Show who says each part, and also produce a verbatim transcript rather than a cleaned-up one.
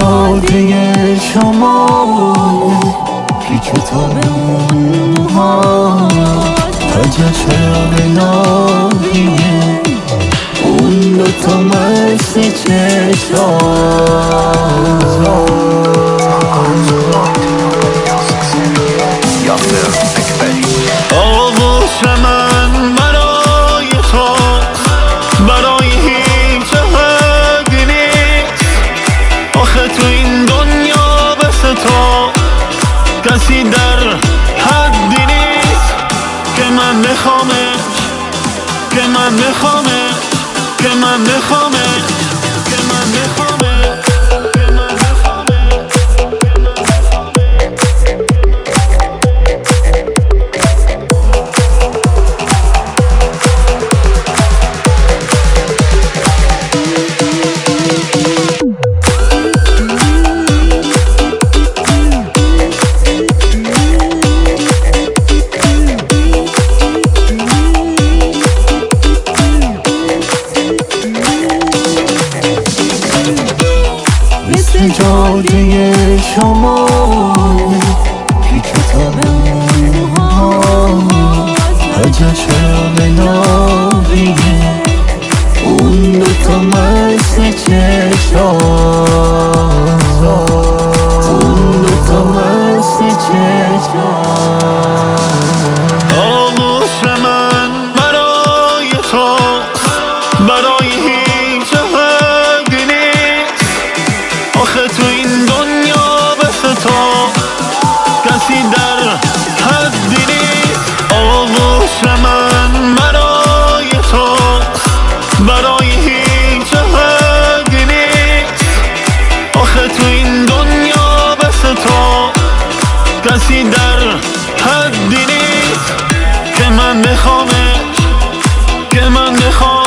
Speaker 1: جاده شما پیچ کتاب اون ها تاج چراغ ناهیه اون دوتا مست چشم آغوش من برای تو برای هیچ حدی نیست آخه تو این دنیا بس تو کسی در حدی نیست که من بخوامش که من بخوامش که من بخوامش که من بخوامش جاده شما پیچ کتاب اون ها تاج چراغ ناهیه اون دوتا مست چشم اون دوتا مست چشم آغوش من برای تو برای هیچ حدی نیست آخه تو این دنیا بس تو کسی در حدی نیست آغوش من برای تو برای هیچ حدی نیست آخه تو این دنیا بس تو کسی در حدی نیست که من بخوامش که من بخوام